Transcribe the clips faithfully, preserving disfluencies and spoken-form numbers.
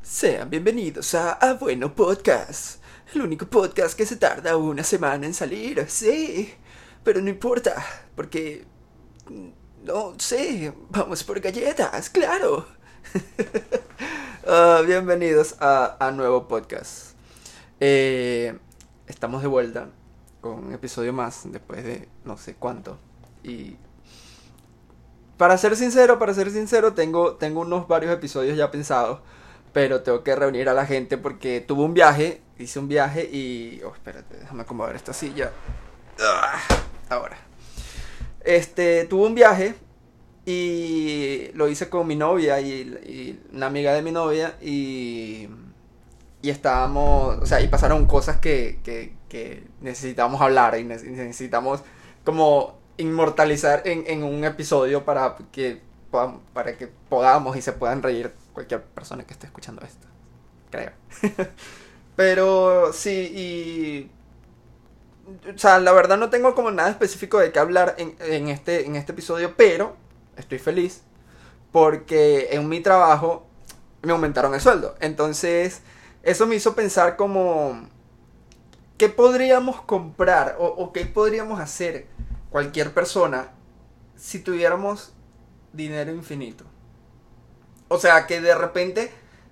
Sean bienvenidos a A Bueno Podcast, el único podcast que se tarda una semana en salir, sí, pero no importa, porque, no sé, vamos por galletas, claro. Ah, bienvenidos a, a nuevo podcast. Eh, estamos de vuelta con un episodio más después de no sé cuánto. Y para ser sincero, para ser sincero, tengo, tengo unos varios episodios ya pensados. Pero tengo que reunir a la gente porque tuve un viaje, hice un viaje y... Oh, espérate, déjame acomodar esta silla. Ah, ahora. Este, tuve un viaje y lo hice con mi novia y, y una amiga de mi novia y... Y estábamos... O sea, y pasaron cosas que, que, que necesitamos hablar y necesitamos como inmortalizar en, en un episodio para que, para que podamos y se puedan reír cualquier persona que esté escuchando esto, creo. Pero sí, y... O sea, la verdad no tengo como nada específico de qué hablar en, en, este, en este episodio, pero estoy feliz porque en mi trabajo me aumentaron el sueldo. Entonces, eso me hizo pensar como... ¿Qué podríamos comprar o, o qué podríamos hacer cualquier persona si tuviéramos dinero infinito? O sea, que de repente,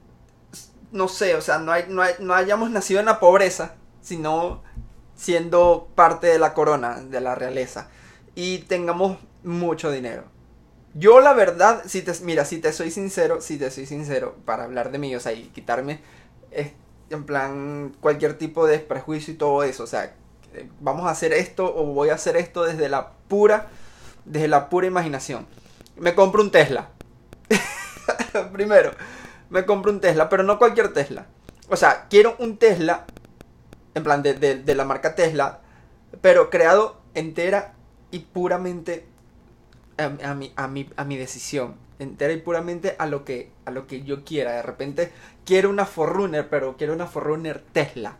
no sé, o sea, no, hay, no, hay, no hayamos nacido en la pobreza, sino siendo parte de la corona, de la realeza, y tengamos mucho dinero. Yo la verdad, si te, mira, si te soy sincero, si te soy sincero, para hablar de mí, o sea, y quitarme, eh, en plan, cualquier tipo de prejuicio y todo eso, o sea, vamos a hacer esto o voy a hacer esto desde la pura, desde la pura imaginación. Me compro un Tesla. Primero, me compro un Tesla, pero no cualquier Tesla. O sea, quiero un Tesla, en plan de, de, de la marca Tesla, pero creado entera y puramente a, a, mi, a, mi, a mi decisión. Entera y puramente a lo que, a lo que yo quiera. De repente quiero una cuatro runner, pero quiero una cuatro runner Tesla.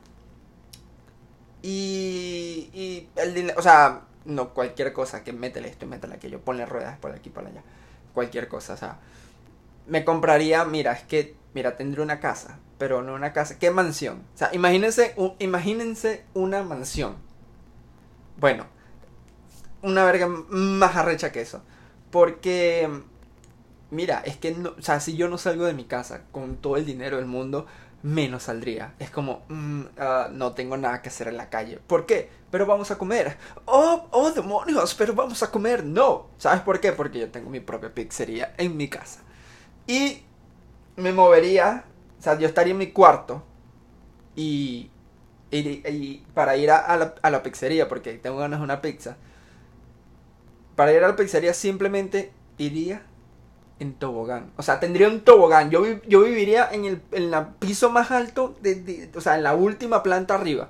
Y, y el dinero, o sea, no cualquier cosa, que métele esto y métele aquello, ponle ruedas por aquí, por allá. Cualquier cosa, o sea. Me compraría, mira, es que, mira, tendría una casa, pero no una casa, ¿qué mansión? O sea, imagínense, un, imagínense una mansión. Bueno, una verga más arrecha que eso. Porque, mira, es que, no, o sea, si yo no salgo de mi casa con todo el dinero del mundo, menos saldría. Es como, mm, uh, no tengo nada que hacer en la calle. ¿Por qué? Pero vamos a comer. Oh, oh, demonios, pero vamos a comer. No, ¿sabes por qué? Porque yo tengo mi propia pizzería en mi casa. Y me movería, o sea, yo estaría en mi cuarto y, y, y para ir a, a, la, a la pizzería, porque tengo ganas de una pizza. Para ir a la pizzería simplemente iría en tobogán. O sea, tendría un tobogán. Yo, yo viviría en el en el piso más alto, de, de, o sea, en la última planta arriba.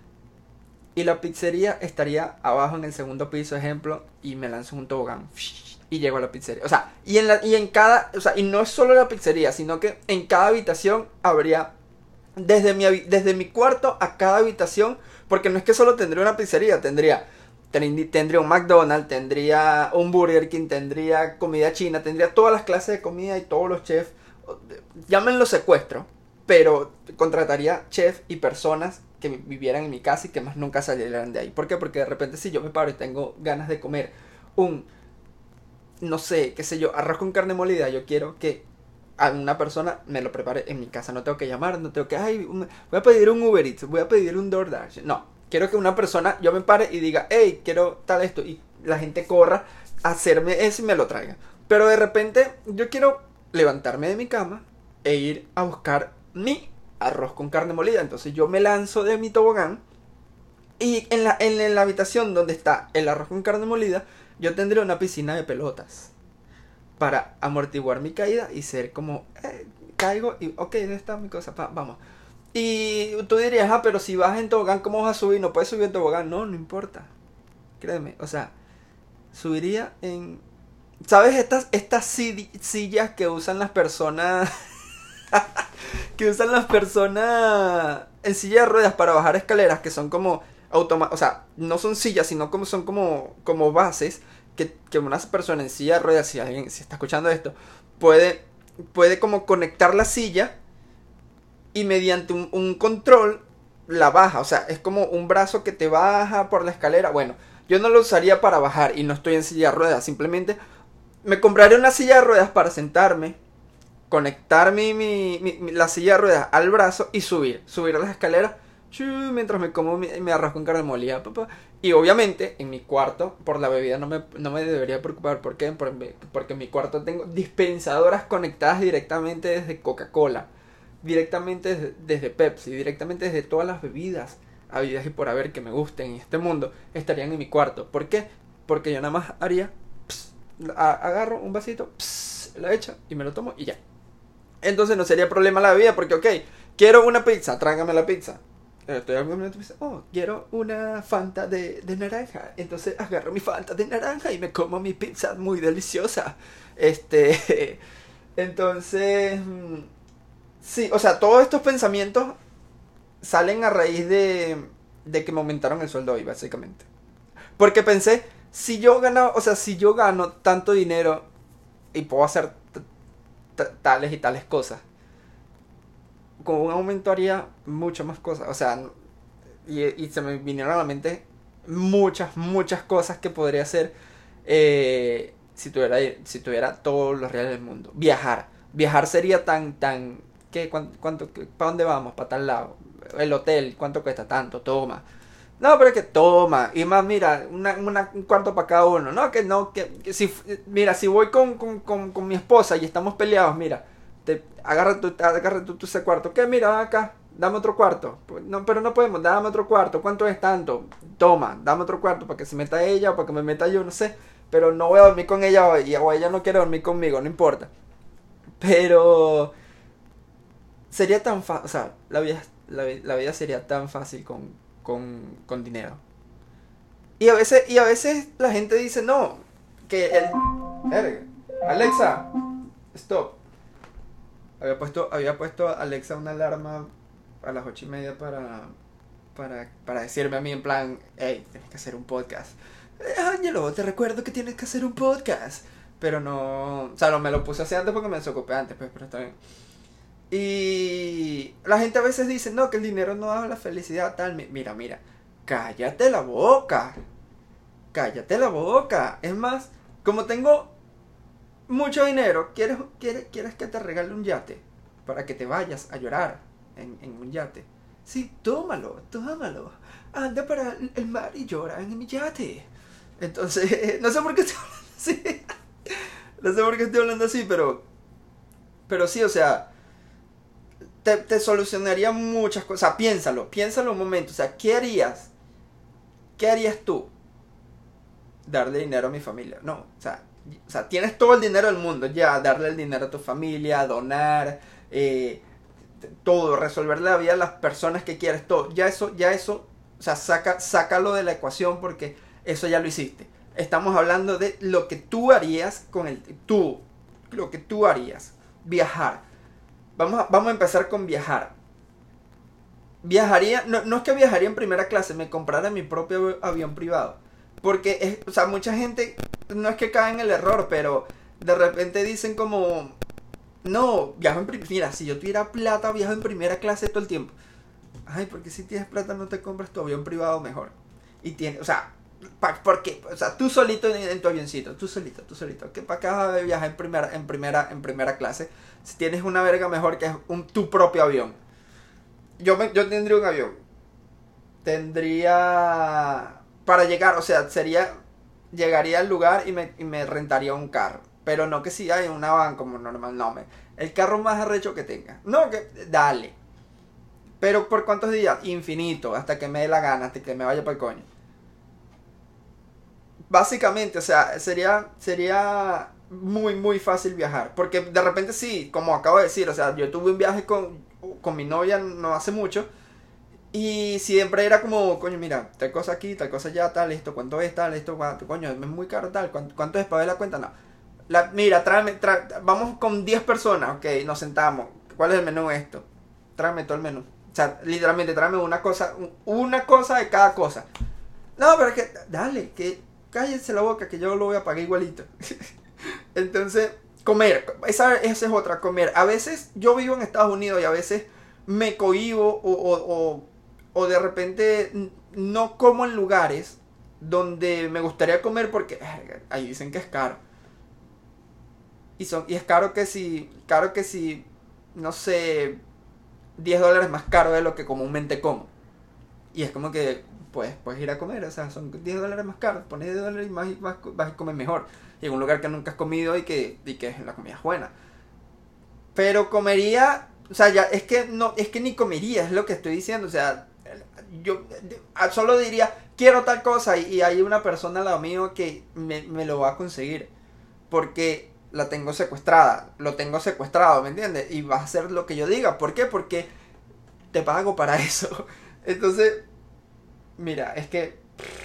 Y la pizzería estaría abajo en el segundo piso, ejemplo, y me lanzo un tobogán. Y llego a la pizzería. O sea, y en, la, y en cada... O sea, y no es solo la pizzería, sino que en cada habitación habría... Desde mi, desde mi cuarto a cada habitación... Porque no es que solo tendría una pizzería. Tendría... Tendría un McDonald's, tendría un Burger King, tendría comida china, tendría todas las clases de comida y todos los chefs. Llámenlo secuestro. Pero contrataría chefs y personas que vivieran en mi casa y que más nunca salieran de ahí. ¿Por qué? Porque de repente si yo me paro y tengo ganas de comer un... no sé, qué sé yo, arroz con carne molida, yo quiero que a una persona me lo prepare en mi casa. No tengo que llamar, no tengo que, ay, voy a pedir un Uber Eats, voy a pedir un DoorDash. No, quiero que una persona, yo me pare y diga, hey, quiero tal esto. Y la gente corra a hacerme eso y me lo traiga. Pero de repente yo quiero levantarme de mi cama e ir a buscar mi arroz con carne molida. Entonces yo me lanzo de mi tobogán y en la, en la habitación donde está el arroz con carne molida, yo tendré una piscina de pelotas para amortiguar mi caída y ser como, eh, caigo y, ok, ¿dónde está mi cosa? Pa, vamos. Y tú dirías, ah, pero si vas en tobogán, ¿cómo vas a subir? No puedes subir en tobogán. No, no importa. Créeme, o sea, subiría en... ¿Sabes? Estas, estas sillas que usan las personas... que usan las personas en silla de ruedas para bajar escaleras, que son como... Automa o sea, no son sillas, sino como son como, como bases que, que una persona en silla de ruedas, si alguien si está escuchando esto, puede, puede como conectar la silla y mediante un, un control la baja. O sea, es como un brazo que te baja por la escalera. Bueno, yo no lo usaría para bajar y no estoy en silla de ruedas. Simplemente me compraré una silla de ruedas para sentarme, conectar mi, mi, mi, mi- la silla de ruedas al brazo y subir. Subir las escaleras chu, mientras me como mi, mi arroz con carne molida. Papá. Y obviamente en mi cuarto, por la bebida no me, no me debería preocupar. ¿Por qué? Porque, porque en mi cuarto tengo dispensadoras conectadas directamente desde Coca-Cola, directamente desde, desde Pepsi, directamente desde todas las bebidas habidas y por haber que me gusten en este mundo, estarían en mi cuarto. ¿Por qué? Porque yo nada más haría, pss, a- agarro un vasito, pss, la echa y me lo tomo y ya. Entonces no sería problema la bebida porque, ok, quiero una pizza, trágame la pizza. Estoy comiendo tu pizza, oh, quiero una Fanta de, de naranja. Entonces agarro mi Fanta de naranja y me como mi pizza muy deliciosa. Este, entonces, mm, sí, o sea, todos estos pensamientos salen a raíz de, de que me aumentaron el sueldo hoy, básicamente. Porque pensé, si yo gano, o sea, si yo gano tanto dinero y puedo hacer t- t- tales y tales cosas, con un aumento haría muchas más cosas. O sea, y, y se me vinieron a la mente muchas, muchas cosas que podría hacer eh, si tuviera si tuviera todos los reales del mundo. Viajar. Viajar sería tan, tan... ¿Qué? ¿Cuánto, cuánto, ¿Para dónde vamos? ¿Para tal lado? El hotel, ¿cuánto cuesta? Tanto, toma. No, pero es que toma. Y más, mira, una, una- un cuarto para cada uno. No, que no, que, que si, mira, si voy con, con, con, con mi esposa y estamos peleados, mira, te agarra tu, agarra tu, tu ese cuarto. ¿Qué? Mira, acá, dame otro cuarto. Pues, no, pero no podemos, dame otro cuarto. ¿Cuánto es tanto? Toma, dame otro cuarto para que se meta ella o para que me meta yo, no sé. Pero no voy a dormir con ella hoy, o ella no quiere dormir conmigo, no importa. Pero sería tan fácil, o sea, la vida, la, vi- la vida sería tan fácil con, con, con dinero. Y a veces, y a veces la gente dice, no, que el... Verga. Alexa, stop. Había puesto, había puesto a Alexa una alarma a las ocho y media para, para, para decirme a mí en plan, hey, tienes que hacer un podcast. Eh, Ángelo, te recuerdo que tienes que hacer un podcast. Pero no, o sea, no me lo puse así antes porque me desocupé antes, pues, pero está bien. Y la gente a veces dice, no, que el dinero no da la felicidad, tal. Mi- Mira, mira, cállate la boca. Cállate la boca. Es más, como tengo mucho dinero, ¿quieres, quieres, quieres que te regale un yate? Para que te vayas a llorar en, en un yate. Sí, tómalo, tómalo. Anda para el mar y llora en mi yate. Entonces, no sé por qué estoy hablando así. No sé por qué estoy hablando así, pero... Pero sí, o sea... Te, te solucionaría muchas cosas. O sea, piénsalo, piénsalo un momento. O sea, ¿qué harías? ¿Qué harías tú? Darle dinero a mi familia. No, o sea, o sea, tienes todo el dinero del mundo. Ya, darle el dinero a tu familia, donar, eh, todo, resolver la vida de las personas que quieres, todo. Ya eso, ya eso, o sea, saca, sácalo de la ecuación porque eso ya lo hiciste. Estamos hablando de lo que tú harías con el... Tú, lo que tú harías. Viajar. Vamos a, vamos a empezar con viajar. Viajaría, no, no es que viajaría en primera clase, me comprara mi propio avión privado. Porque, es, o sea, mucha gente, no es que cae en el error, pero de repente dicen como, no, viajo en primera, mira, si yo tuviera plata, viajo en primera clase todo el tiempo. Ay, porque si tienes plata no te compras tu avión privado mejor. Y tiene, o sea, pa, ¿por qué? O sea, tú solito en, en tu avioncito, tú solito, tú solito. ¿Qué para qué vas a viajar en primera, en primera, en primera clase? Si tienes una verga mejor que es un, tu propio avión. Yo, me, yo tendría un avión. Tendría... Para llegar, o sea, sería... Llegaría al lugar y me, y me rentaría un carro. Pero no que si hay una van como normal, no. Me, el carro más arrecho que tenga. No, que... Dale. Pero ¿por cuántos días? Infinito. Hasta que me dé la gana, hasta que me vaya para el coño. Básicamente, o sea, sería... Sería muy, muy fácil viajar. Porque de repente sí, como acabo de decir, o sea, yo tuve un viaje con, con mi novia no hace mucho. Y siempre era como, coño, mira, tal cosa aquí, tal cosa allá, tal, esto, cuánto es, tal, esto, cuánto, coño, es muy caro, tal, cuánto, cuánto es para ver la cuenta, no. La, mira, tráeme, tra, vamos con diez personas, ok, nos sentamos. ¿Cuál es el menú de esto? Tráeme todo el menú. O sea, literalmente, tráeme una cosa, una cosa de cada cosa. No, pero es que, dale, que cállense la boca, que yo lo voy a pagar igualito. Entonces, comer, esa, esa es otra, comer. A veces yo vivo en Estados Unidos y a veces me cohíbo o, o, o, o de repente no como en lugares donde me gustaría comer porque eh, ahí dicen que es caro. Y, son, y es caro que si, caro que si, no sé, diez dólares más caro de lo que comúnmente como. Y es como que, pues, puedes ir a comer, o sea, son diez dólares más caros, pones diez dólares y más y vas, vas a comer mejor. Y en un lugar que nunca has comido y que, y que la comida es buena. Pero comería, o sea, ya, es que no, es que ni comería, es lo que estoy diciendo, o sea, yo solo diría, quiero tal cosa y, y hay una persona al lado mío que me, me lo va a conseguir. Porque la tengo secuestrada, lo tengo secuestrado, ¿me entiendes? Y vas a hacer lo que yo diga. ¿Por qué? Porque te pago para eso. Entonces, mira, es que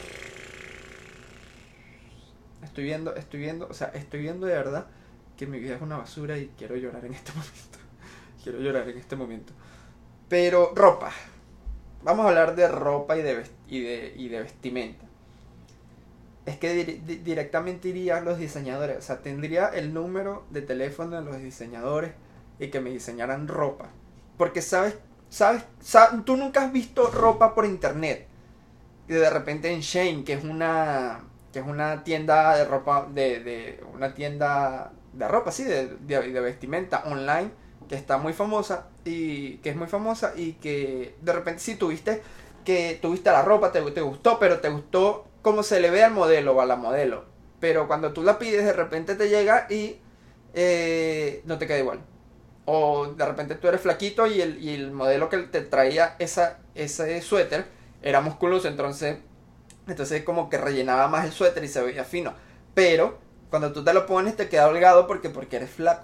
estoy viendo, estoy viendo, o sea, estoy viendo de verdad que mi vida es una basura y quiero llorar en este momento. Quiero llorar en este momento. Pero ropa. Vamos a hablar de ropa y de, y de, y de vestimenta. Es que di di directamente iría a los diseñadores. O sea, tendría el número de teléfono de los diseñadores y que me diseñaran ropa. Porque sabes, sabes, sabes, tú nunca has visto ropa por internet. Y de repente en Shein, que es una, que es una tienda de ropa, de, de una tienda de ropa, sí, de, de, de vestimenta online, que está muy famosa y que es muy famosa y que de repente sí tuviste que tuviste la ropa, te, te gustó, pero te gustó cómo se le ve al modelo o a la modelo. Pero cuando tú la pides, de repente te llega y eh, no te queda igual. O de repente tú eres flaquito y el, y el modelo que te traía esa, ese suéter era musculoso, entonces, entonces como que rellenaba más el suéter y se veía fino. Pero cuando tú te lo pones te queda holgado porque, porque eres flaco.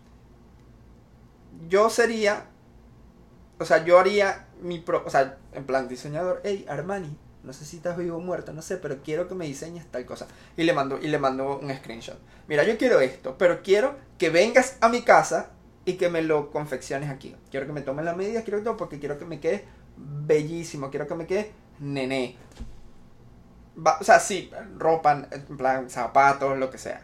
Yo sería, o sea, yo haría mi pro, o sea, en plan diseñador, hey Armani, no sé si estás vivo o muerto, no sé, pero quiero que me diseñes tal cosa. Y le mando, y le mando un screenshot. Mira, yo quiero esto, pero quiero que vengas a mi casa y que me lo confecciones aquí. Quiero que me tomes las medidas, quiero todo, porque quiero que me quede bellísimo, quiero que me quede nené. Va, o sea, sí, ropa, en plan, zapatos, lo que sea.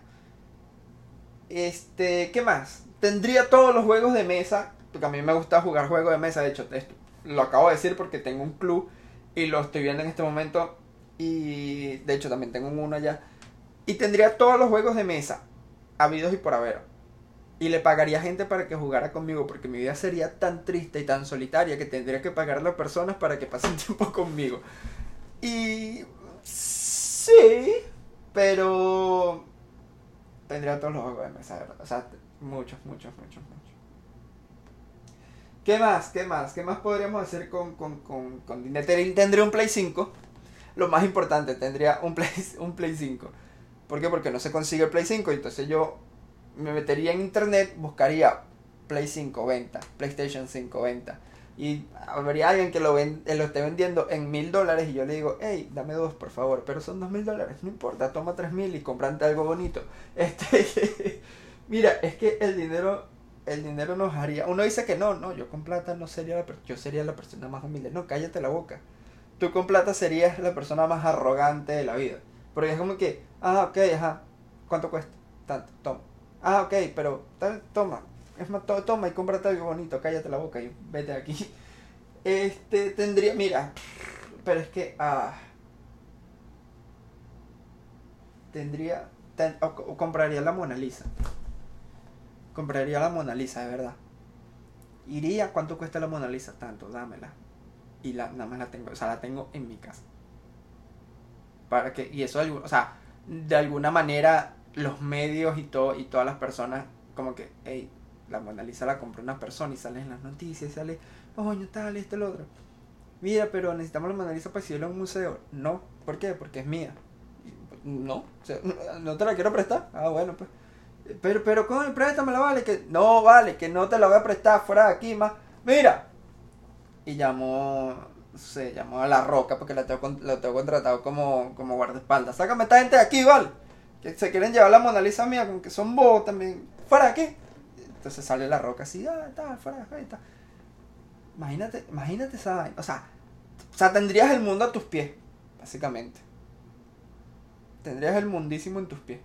Este, ¿qué más? Tendría todos los juegos de mesa, porque a mí me gusta jugar juegos de mesa, de hecho, esto, lo acabo de decir porque tengo un club y lo estoy viendo en este momento y de hecho también tengo uno allá. Y tendría todos los juegos de mesa, habidos y por haber. Y le pagaría gente para que jugara conmigo, porque mi vida sería tan triste y tan solitaria que tendría que pagarle a personas para que pasen tiempo conmigo. Y sí, pero tendría todos los juegos de mesa, de verdad. O sea, muchos, muchos, muchos, muchos. ¿Qué más? ¿Qué más? ¿Qué más podríamos hacer con, con, con, con dinero? Tendría un Play cinco. Lo más importante, tendría un Play, un Play cinco. ¿Por qué? Porque no se consigue el Play cinco. Entonces yo me metería en internet, buscaría Play cinco venta, PlayStation cinco venta. Y habría alguien que lo, ven, lo esté vendiendo en mil dólares y yo le digo, hey, dame dos por favor, pero son dos mil dólares, no importa, toma tres mil y comprante algo bonito. Este, mira, es que el dinero, el dinero nos haría, uno dice que no, no, yo con plata no sería la, yo sería la persona más humilde, no, cállate la boca. Tú con plata serías la persona más arrogante de la vida, porque es como que, ah, ok, ajá, ¿cuánto cuesta? Tanto, toma. Ah, ok, pero, tal, toma. Es más, to, toma y cómprate algo bonito, cállate la boca y vete de aquí. Este, tendría, mira, pero es que, ah, tendría, ten, o, o compraría la Mona Lisa. Compraría la Mona Lisa, de verdad. Iría, ¿cuánto cuesta la Mona Lisa? Tanto, dámela. Y la, nada más la tengo, o sea, la tengo en mi casa. Para que, y eso, o sea, de alguna manera, los medios y todo, y todas las personas, como que, hey, la Mona Lisa la compró una persona y sale en las noticias y sale, coño, tal, esto, lo otro. Mira, pero necesitamos la Mona Lisa para exhibirla en un museo. No, ¿por qué? Porque es mía. No, o sea, no te la quiero prestar. Ah, bueno, pues. Pero, pero, coño, préstamela, vale. Que no, vale, que no te la voy a prestar fuera de aquí más. Mira. Y llamó, se llamó a La Roca porque la tengo, la tengo contratado como, como guardaespaldas. Sácame esta gente de aquí, vale. Que se quieren llevar la Mona Lisa mía, como que son bobos también. ¿Fuera de aquí? Entonces sale La Roca así, ah, está, fuera de acá, está. Imagínate, imagínate esa vaina. O sea, o sea, tendrías el mundo a tus pies, básicamente. Tendrías el mundísimo en tus pies.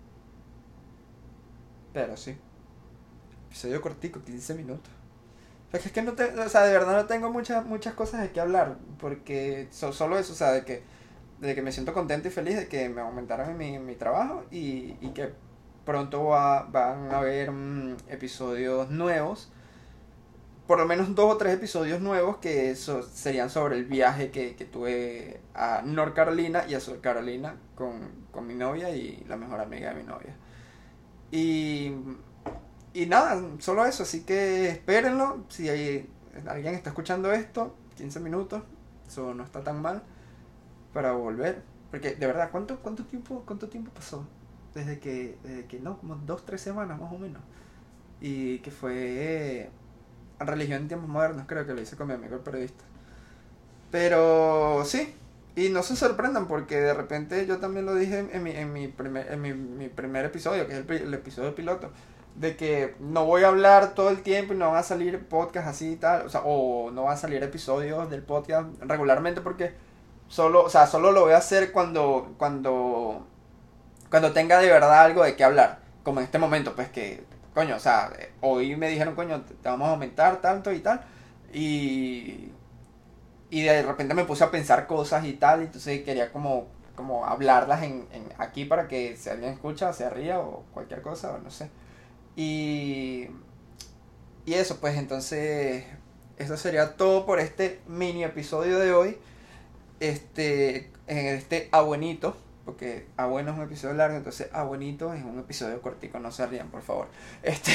Pero sí. Episodio cortico, quince minutos. Es que no te, o sea, de verdad no tengo muchas muchas cosas de qué hablar, porque so- solo eso, o sea, de que, de que me siento contento y feliz de que me aumentaron mi, mi trabajo y, y que pronto va, van a haber mm, episodios nuevos, por lo menos dos o tres episodios nuevos que eso serían sobre el viaje que, que tuve a North Carolina y a Sur Carolina con, con mi novia y la mejor amiga de mi novia. Y, y nada, solo eso, así que espérenlo. Si hay, alguien está escuchando esto, quince minutos, eso no está tan mal para volver. Porque de verdad, ¿cuánto, cuánto, tiempo, cuánto tiempo pasó? Desde que, desde que no, como dos, tres semanas más o menos. Y que fue eh, Religión en tiempos modernos, creo que lo hice con mi amigo el periodista. Pero sí, y no se sorprendan porque de repente yo también lo dije en mi, en mi, primer, en mi, mi primer episodio, que es el, el episodio piloto, de que no voy a hablar todo el tiempo y no van a salir podcasts así y tal, o sea, o no van a salir episodios del podcast regularmente porque solo, o sea, solo lo voy a hacer cuando, cuando, cuando tenga de verdad algo de qué hablar, como en este momento, pues que, coño, o sea, hoy me dijeron, coño, te vamos a aumentar tanto y tal, y y de repente me puse a pensar cosas y tal, y entonces quería como, como hablarlas en, en aquí para que si alguien escucha se ría o cualquier cosa, o no sé. Y, y eso, pues entonces, eso sería todo por este mini episodio de hoy. Este, en este abuenito, porque abueno es un episodio largo, entonces abuenito es un episodio cortico, no se rían, por favor. Este,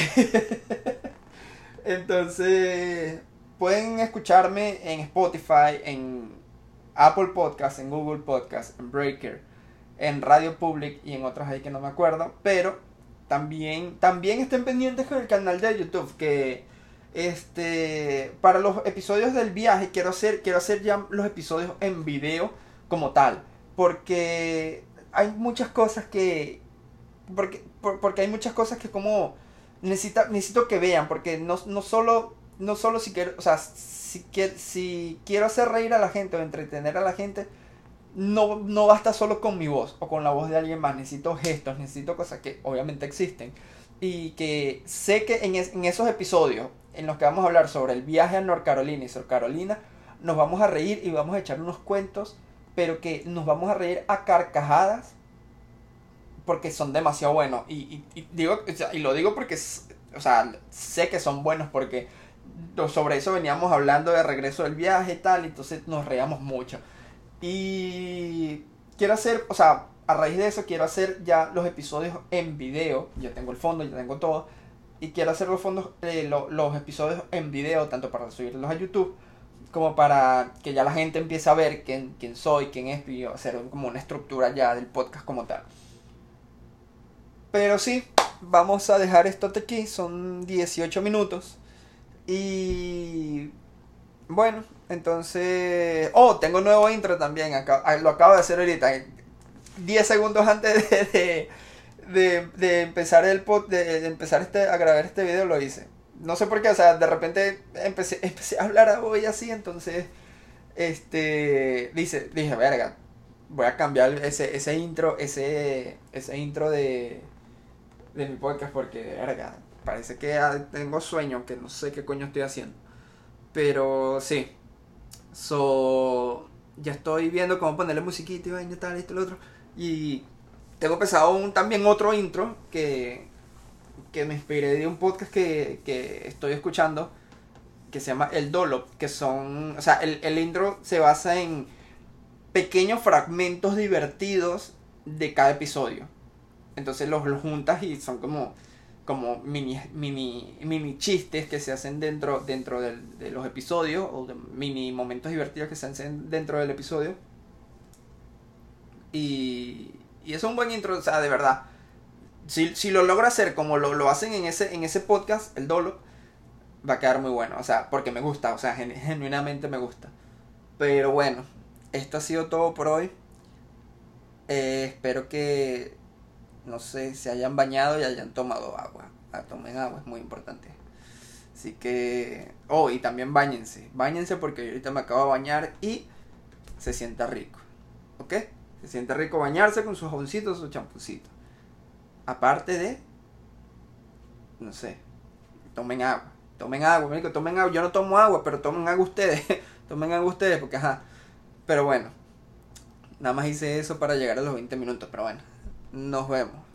entonces, pueden escucharme en Spotify, en Apple Podcast, en Google Podcast, en Breaker, en Radio Public y en otros ahí que no me acuerdo. Pero también, también estén pendientes con el canal de YouTube, que este para los episodios del viaje quiero hacer, quiero hacer ya los episodios en video como tal. Porque hay muchas cosas que. Porque, por- porque hay muchas cosas que como necesita, necesito que vean, porque no, no solo, no solo si quiero, o sea, si, quie- si quiero hacer reír a la gente o entretener a la gente, no, no basta solo con mi voz o con la voz de alguien más, necesito gestos, necesito cosas que obviamente existen y que sé que en, es- en esos episodios en los que vamos a hablar sobre el viaje a North Carolina y Sur Carolina, nos vamos a reír y vamos a echar unos cuentos, pero que nos vamos a reír a carcajadas porque son demasiado buenos. Y, y, y digo, o sea, y lo digo porque, o sea, sé que son buenos porque sobre eso veníamos hablando de regreso del viaje y tal, y entonces nos reíamos mucho. Y quiero hacer, o sea, a raíz de eso quiero hacer ya los episodios en video. Ya tengo el fondo, ya tengo todo. Y quiero hacer los fondos, eh, lo- los episodios en video, tanto para subirlos a YouTube como para que ya la gente empiece a ver quién, quién soy, quién es, y hacer como una estructura ya del podcast como tal. Pero sí, vamos a dejar esto hasta aquí, son dieciocho minutos. Y bueno, entonces... Oh, tengo nuevo intro también, acá- ah, lo acabo de hacer ahorita, diez segundos antes de, de, de, de empezar el pod, de, de empezar este, a grabar este video lo hice. No sé por qué, o sea, de repente empecé, empecé a hablar hoy así, entonces, este, dice, dije, verga, voy a cambiar ese, ese intro, ese, ese intro de de mi podcast porque, verga, parece que ah, tengo sueño, que no sé qué coño estoy haciendo. Pero sí, so, ya estoy viendo cómo ponerle musiquita y vaina tal, esto y lo otro. Y tengo pensado un, también otro intro que, que me inspiré de un podcast que, que estoy escuchando que se llama El Dolop, que son, o sea, el, el intro se basa en pequeños fragmentos divertidos de cada episodio. Entonces los, los juntas y son como como mini mini mini chistes que se hacen dentro dentro del, de los episodios o de mini momentos divertidos que se hacen dentro del episodio y, y es un buen intro, o sea, de verdad. Si, si lo logra hacer como lo, lo hacen en ese en ese podcast, el Dolo, va a quedar muy bueno, o sea, porque me gusta, o sea, gen, genuinamente me gusta. Pero bueno, esto ha sido todo por hoy. Eh, espero que no sé, se hayan bañado y hayan tomado agua. Ah, tomen agua, es muy importante. Así que... Oh, y también bañense. Bañense porque yo ahorita me acabo de bañar y se sienta rico. ¿Ok? Se siente rico bañarse con su jaboncito, su champucito. Aparte de... No sé. Tomen agua. tomen agua, marico, tomen agua. Yo no tomo agua, pero tomen agua ustedes. Tomen agua ustedes, porque ajá. Pero bueno, nada más hice eso para llegar a los veinte minutos, pero bueno, nos vemos.